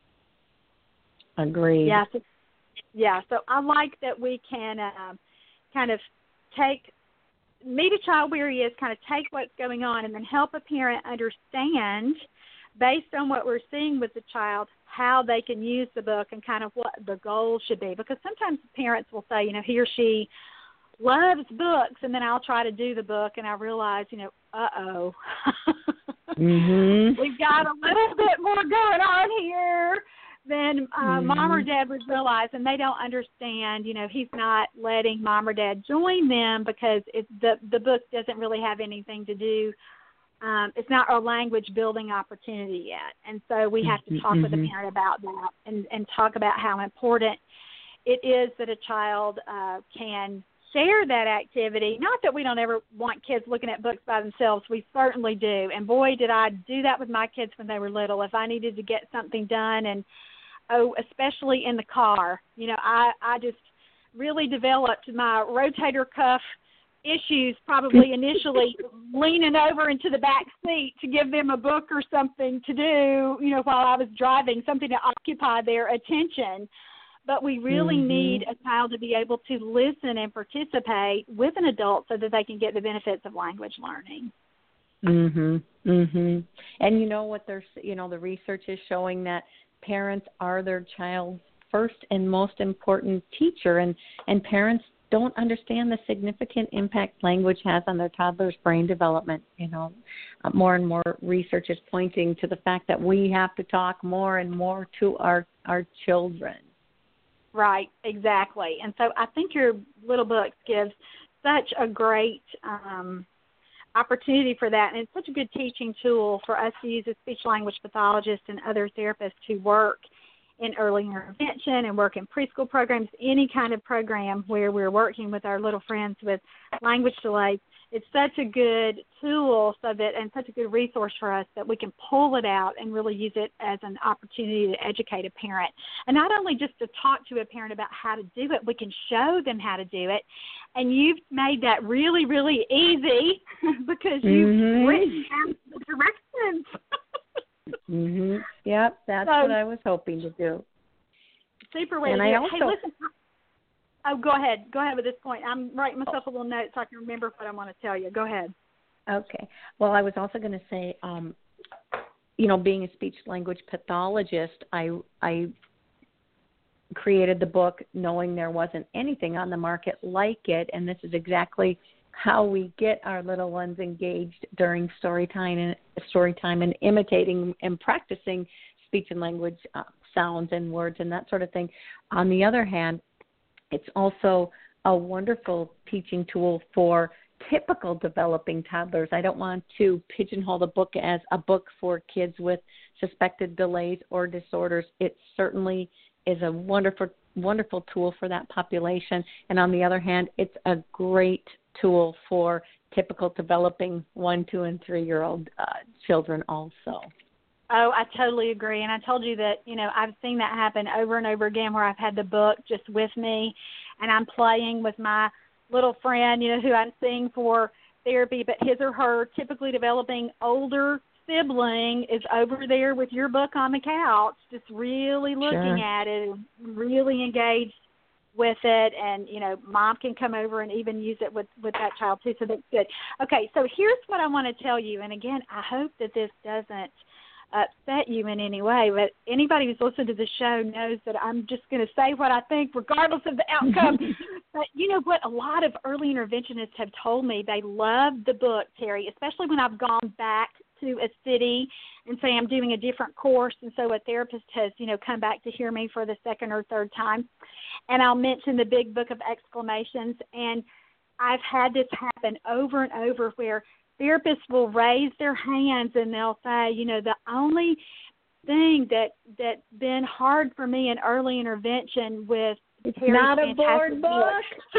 Agreed. Yeah, so I like that we can kind of meet a child where he is, kind of take what's going on, and then help a parent understand, based on what we're seeing with the child, how they can use the book and kind of what the goal should be. Because sometimes parents will say, you know, he or she loves books, and then I'll try to do the book, and I realize, you know, we've got a little bit more going on here than mom or dad would realize, and they don't understand, you know, he's not letting mom or dad join them because the book doesn't really have anything to do. It's not a language building opportunity yet. And so we have to talk with the parent about that and talk about how important it is that a child can share that activity. Not that we don't ever want kids looking at books by themselves. We certainly do. And boy, did I do that with my kids when they were little. If I needed to get something done, and especially in the car, you know, I just really developed my rotator cuff issues probably initially leaning over into the back seat to give them a book or something to do, you know, while I was driving, something to occupy their attention. But we really need a child to be able to listen and participate with an adult so that they can get the benefits of language learning. And you know what the research is showing that parents are their child's first and most important teacher, and parents don't understand the significant impact language has on their toddler's brain development. You know, more and more research is pointing to the fact that we have to talk more and more to our children. Right, exactly. And so I think your little book gives such a great opportunity for that, and it's such a good teaching tool for us to use as speech-language pathologists and other therapists to work in early intervention and work in preschool programs, any kind of program where we're working with our little friends with language delays. It's such a good tool and such a good resource for us that we can pull it out and really use it as an opportunity to educate a parent. And not only just to talk to a parent about how to do it, we can show them how to do it. And you've made that really, really easy because you've written out the directions. Yep, that's what I was hoping to do. Super way to do it. Hey, listen. Oh, go ahead. Go ahead with this point. I'm writing myself a little note so I can remember what I want to tell you. Go ahead. Okay. Well, I was also going to say, you know, being a speech-language pathologist, I created the book knowing there wasn't anything on the market like it, and this is exactly how we get our little ones engaged during story time and imitating and practicing speech and language sounds and words and that sort of thing. On the other hand, it's also a wonderful teaching tool for typical developing toddlers. I don't want to pigeonhole the book as a book for kids with suspected delays or disorders. It certainly is a wonderful tool for that population. And on the other hand, it's a great tool for typical developing 1, 2, and 3-year-old children also. Oh, I totally agree. And I told you that, I've seen that happen over and over again where I've had the book just with me and I'm playing with my little friend, who I'm seeing for therapy, but his or her typically developing older sibling is over there with your book on the couch, just really looking at it and really engaged with it. And, mom can come over and even use it with that child too. So that's good. Okay. So here's what I want to tell you. And again, I hope that this doesn't upset you in any way, but anybody who's listened to the show knows that I'm just going to say what I think regardless of the outcome. But you know what? A lot of early interventionists have told me they love the book, Terry, especially when I've gone back to a city and say I'm doing a different course, and so a therapist has, come back to hear me for the second or third time, and I'll mention the Big Book of Exclamations, and I've had this happen over and over where therapists will raise their hands and they'll say, the only thing that's been hard for me in early intervention with Terry's not a board book.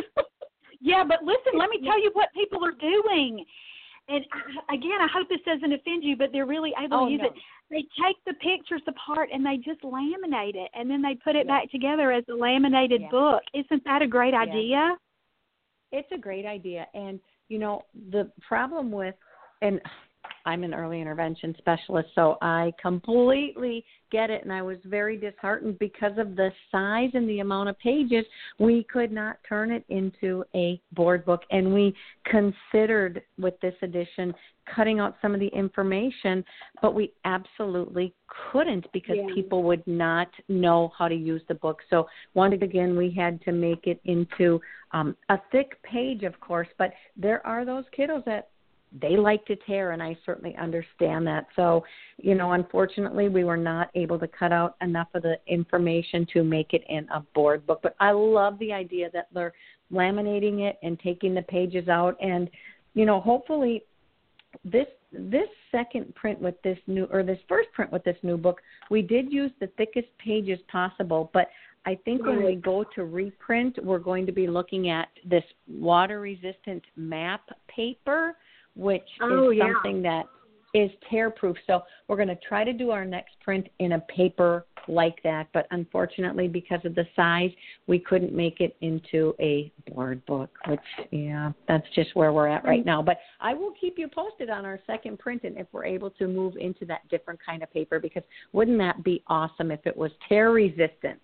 Yeah, but listen, let me tell you what people are doing. And again, I hope this doesn't offend you, but they're really able to use it. They take the pictures apart and they just laminate it, and then they put it back together as a laminated book. Isn't that a great idea? It's a great idea. And the problem with, and I'm an early intervention specialist, so I completely get it, and I was very disheartened because of the size and the amount of pages. We could not turn it into a board book, and we considered with this edition cutting out some of the information, but we absolutely couldn't because people would not know how to use the book. So once again, we had to make it into a thick page, of course, but there are those kiddos that they like to tear, and I certainly understand that. So, unfortunately, we were not able to cut out enough of the information to make it in a board book. But I love the idea that they're laminating it and taking the pages out. And, hopefully this second print with this this first print with this new book, we did use the thickest pages possible. But I think when we go to reprint, we're going to be looking at this water-resistant map paper, which is something that is tear-proof. So we're going to try to do our next print in a paper like that. But unfortunately, because of the size, we couldn't make it into a board book, which, that's just where we're at right now. But I will keep you posted on our second print and if we're able to move into that different kind of paper, because wouldn't that be awesome if it was tear-resistant?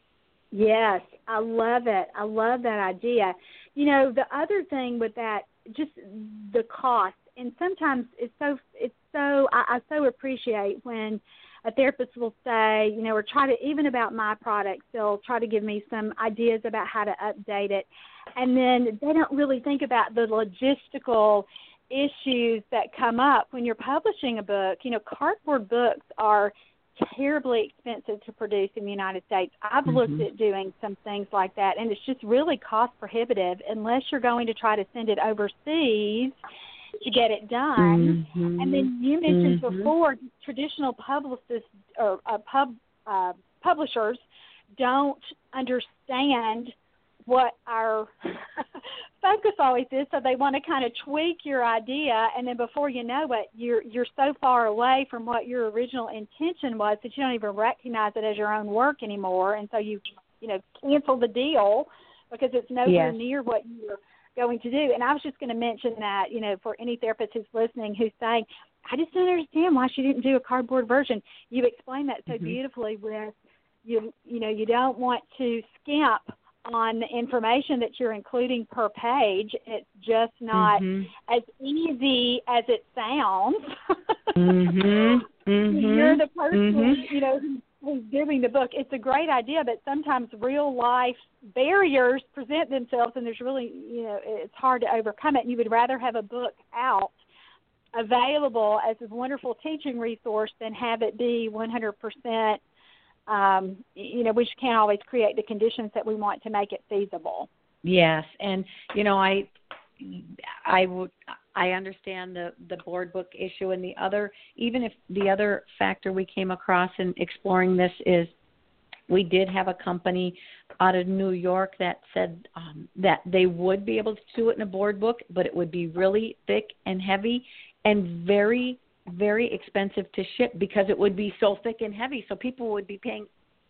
Yes, I love it. I love that idea. The other thing with that, just the cost, and sometimes I so appreciate when a therapist will say, or try to, even about my products, they'll try to give me some ideas about how to update it, and then they don't really think about the logistical issues that come up when you're publishing a book. Cardboard books are terribly expensive to produce in the United States. I've looked at doing some things like that, and it's just really cost prohibitive unless you're going to try to send it overseas to get it done. And then you mentioned before, traditional publicists or publishers don't understand what our focus always is, so they want to kind of tweak your idea, and then before you know it, you're so far away from what your original intention was that you don't even recognize it as your own work anymore, and so you cancel the deal because it's nowhere near what you were going to do. And I was just going to mention that, for any therapist who's listening who's saying, I just don't understand why she didn't do a cardboard version. You explained that so beautifully with, you don't want to skimp on the information that you're including per page. It's just not as easy as it sounds. You're the person, who's doing the book, it's a great idea, but sometimes real life barriers present themselves, and there's really, it's hard to overcome it. And you would rather have a book out available as a wonderful teaching resource than have it be 100%. We just can't always create the conditions that we want to make it feasible. Yes, and I understand the board book issue, and the other factor we came across in exploring this is we did have a company out of New York that said that they would be able to do it in a board book, but it would be really thick and heavy and very, very expensive to ship because it would be so thick and heavy. So people would be paying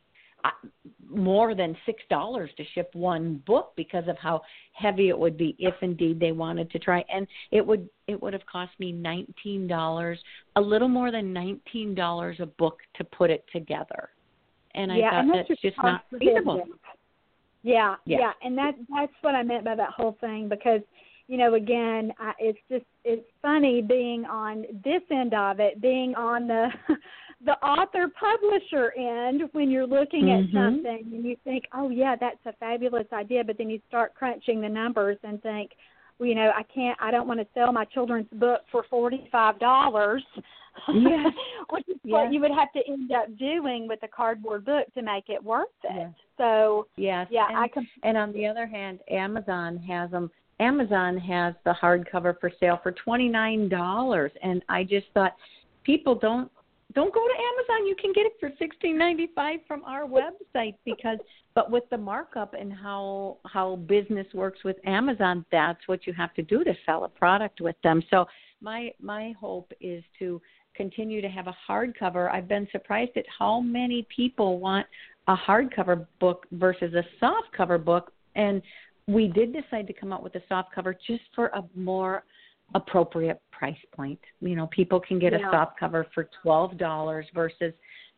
more than $6 to ship one book because of how heavy it would be if indeed they wanted to try. And it would have cost me $19, a little more than $19 a book to put it together. And I thought that's just not feasible. Yeah, and that's what I meant by that whole thing because, again, it's funny being on this end of it, being on the author-publisher end when you're looking at something and you think, oh, yeah, that's a fabulous idea, but then you start crunching the numbers and think, well, I don't want to sell my children's book for $45, which is what you would have to end up doing with a cardboard book to make it worth it. Yeah. So, yes, and on the other hand, Amazon has them. Amazon has the hardcover for sale for $29, and I just thought people don't go to Amazon. You can get it for $16.95 from our website but with the markup and how business works with Amazon, that's what you have to do to sell a product with them. So my hope is to continue to have a hardcover. I've been surprised at how many people want a hardcover book versus a softcover book, and we did decide to come out with a softcover just for a more appropriate price point. People can get a softcover for $12 versus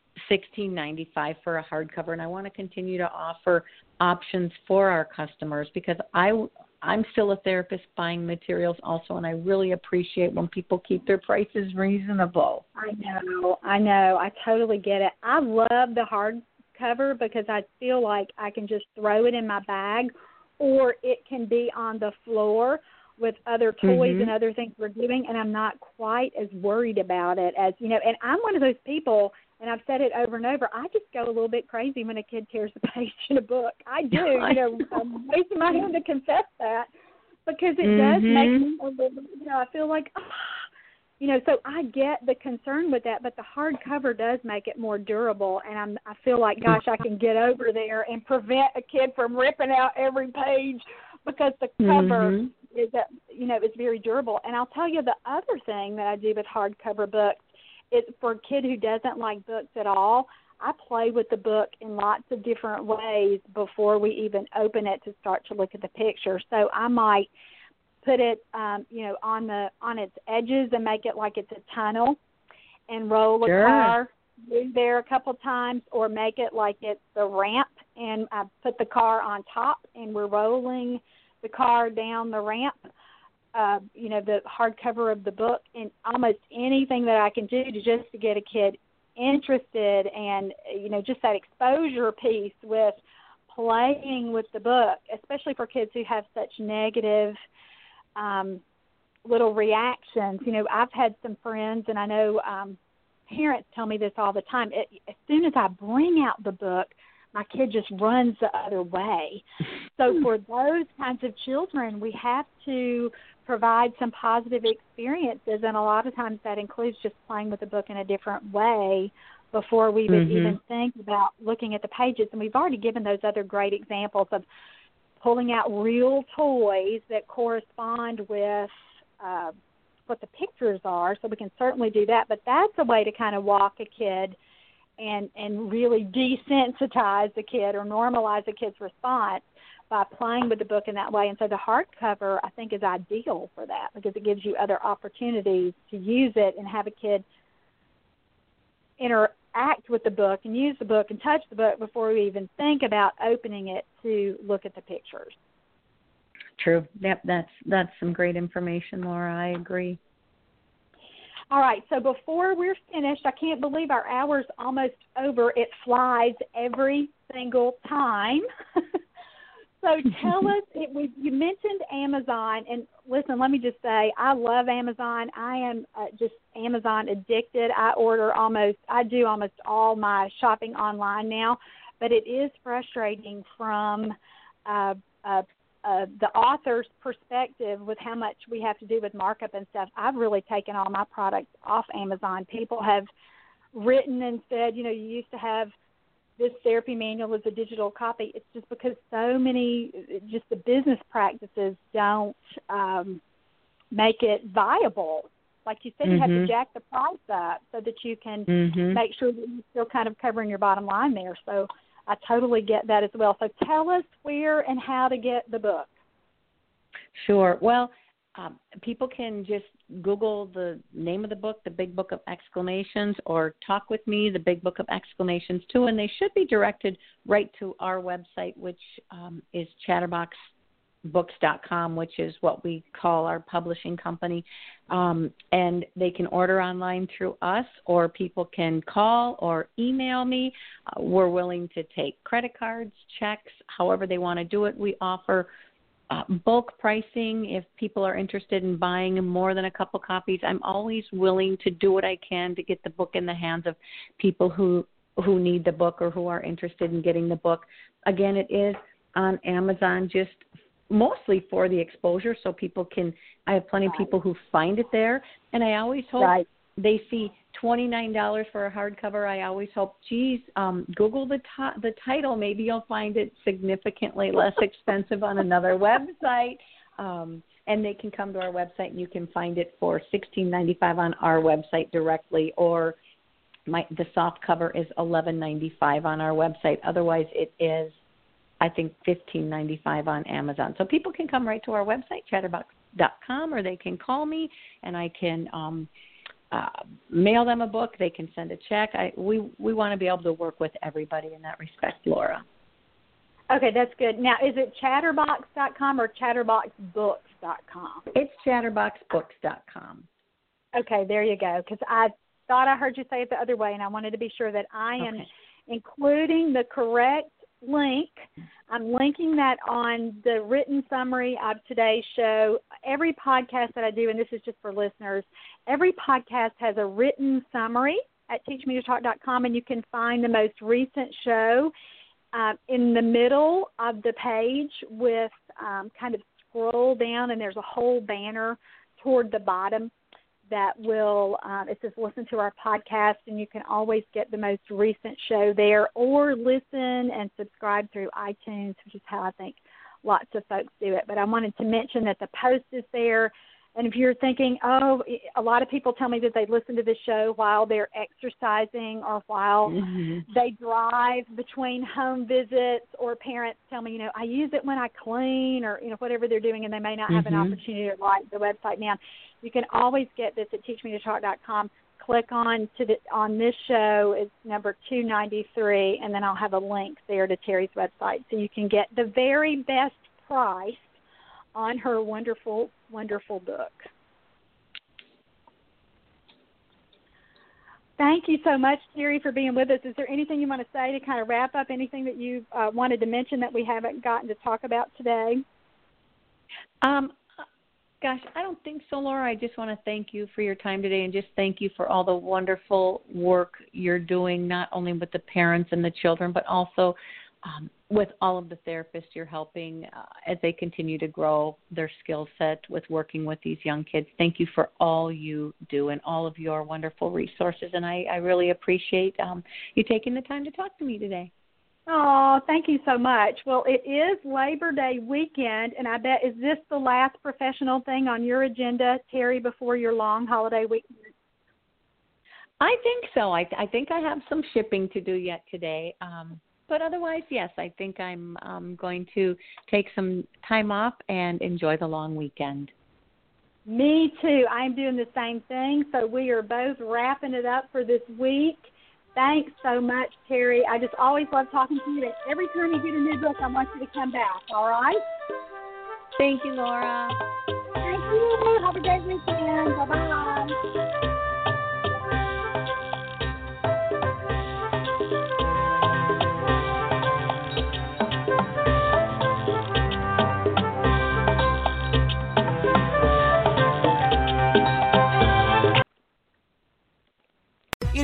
$16.95 for a hardcover, and I want to continue to offer options for our customers because I'm still a therapist buying materials also, and I really appreciate when people keep their prices reasonable. I know. I totally get it. I love the hardcover because I feel like I can just throw it in my bag, or it can be on the floor with other toys and other things we're doing, and I'm not quite as worried about it as, and I'm one of those people, and I've said it over and over, I just go a little bit crazy when a kid tears a page in a book. I do, I'm raising my hand to confess that, because it does make me a little, I feel like, so I get the concern with that, but the hardcover does make it more durable, and I feel like, gosh, I can get over there and prevent a kid from ripping out every page because the cover is it's very durable. And I'll tell you the other thing that I do with hardcover books is for a kid who doesn't like books at all, I play with the book in lots of different ways before we even open it to start to look at the picture. So I might put it, on its edges and make it like it's a tunnel and roll a car through there a couple times, or make it like it's the ramp and I put the car on top and we're rolling the car down the ramp, the hardcover of the book, and almost anything that I can do to get a kid interested and, just that exposure piece with playing with the book, especially for kids who have such negative little reactions. I've had some friends, and I know parents tell me this all the time. As soon as I bring out the book, my kid just runs the other way. So for those kinds of children, we have to provide some positive experiences, and a lot of times that includes just playing with the book in a different way before we would even think about looking at the pages. And we've already given those other great examples of pulling out real toys that correspond with what the pictures are, so we can certainly do that. But that's a way to kind of walk a kid and really desensitize the kid or normalize the kid's response by playing with the book in that way. And so the hardcover, I think, is ideal for that because it gives you other opportunities to use it and have a kid interact with the book and use the book and touch the book before we even think about opening it to look at the pictures. True. Yep, that's some great information, Laura. I agree. All right, so before we're finished, I can't believe our hour's almost over. It flies every single time. So tell us, you mentioned Amazon, and listen, let me just say, I love Amazon. I am just Amazon addicted. I do almost all my shopping online now, but it is frustrating from the author's perspective with how much we have to do with markup and stuff. I've really taken all my products off Amazon. People have written and said, you used to have this therapy manual as a digital copy. It's just because so many, just the business practices don't make it viable. Like you said, you have to jack the price up so that you can make sure that you're still kind of covering your bottom line there. So I totally get that as well. So tell us where and how to get the book. Sure. Well, people can just Google the name of the book, The Big Book of Exclamations, or Talk With Me, The Big Book of Exclamations, too, and they should be directed right to our website, which is chatterboxbooks.com, which is what we call our publishing company. And they can order online through us, or people can call or email me. We're willing to take credit cards, checks, however they want to do it. We offer bulk pricing. If people are interested in buying more than a couple copies, I'm always willing to do what I can to get the book in the hands of people who need the book or who are interested in getting the book. Again, it is on Amazon just mostly for the exposure, so people can, I have plenty of people who find it there, and I always hope they see $29 for a hardcover. I always hope, Google the title. Maybe you'll find it significantly less expensive on another website. And they can come to our website, and you can find it for $16.95 on our website directly, or the soft cover is $11.95 on our website. Otherwise, it is, I think, $15.95 on Amazon. So people can come right to our website, chatterbox.com, or they can call me, and I can mail them a book. They can send a check. We want to be able to work with everybody in that respect, Laura. Okay, that's good. Now, is it chatterbox.com or chatterboxbooks.com? It's chatterboxbooks.com. Okay, there you go, because I thought I heard you say it the other way, and I wanted to be sure that I am including the correct link. I'm linking that on the written summary of today's show. Every podcast that I do, and this is just for listeners, every podcast has a written summary at teachmetotalk.com, and you can find the most recent show in the middle of the page with kind of scroll down, and there's a whole banner toward the bottom that will, it says listen to our podcast, and you can always get the most recent show there, or listen and subscribe through iTunes, which is how I think lots of folks do it. But I wanted to mention that the post is there. And if you're thinking, a lot of people tell me that they listen to the show while they're exercising or while they drive between home visits, or parents tell me, I use it when I clean, or, whatever they're doing, and they may not have an opportunity to write the website down. You can always get this at teachmetotalk.com. Click on this show, it's number 293, and then I'll have a link there to Terry's website, so you can get the very best price on her wonderful, wonderful book. Thank you so much, Terry, for being with us. Is there anything you want to say to kind of wrap up, anything that you wanted to mention that we haven't gotten to talk about today? Gosh, I don't think so, Laura. I just want to thank you for your time today, and just thank you for all the wonderful work you're doing, not only with the parents and the children, but also with all of the therapists you're helping as they continue to grow their skill set with working with these young kids. Thank you for all you do and all of your wonderful resources, and I really appreciate you taking the time to talk to me today. Oh, thank you so much. Well, it is Labor Day weekend, and I bet, is this the last professional thing on your agenda, Terry, before your long holiday weekend? I think so. I think I have some shipping to do yet today. But otherwise, yes, I think I'm going to take some time off and enjoy the long weekend. Me too. I'm doing the same thing. So we are both wrapping it up for this week. Thanks so much, Terry. I just always love talking to you. And every time you get a new book, I want you to come back, all right? Thank you, Laura. Thank you. Have a great weekend. Bye-bye.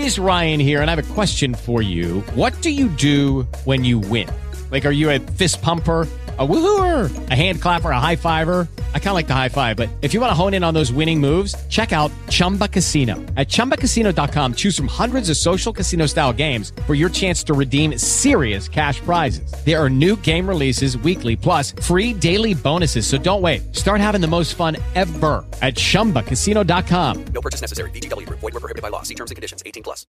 is Ryan here, and I have a question for you. What do you do when you win? Like, are you a fist pumper, a woohooer, a hand clapper, a high fiver? I kind of like the high five, but if you want to hone in on those winning moves, check out Chumba Casino. At ChumbaCasino.com, choose from hundreds of social casino-style games for your chance to redeem serious cash prizes. There are new game releases weekly, plus free daily bonuses. So don't wait. Start having the most fun ever at ChumbaCasino.com. No purchase necessary. VGW Group. Void where prohibited by law. See terms and conditions. 18+.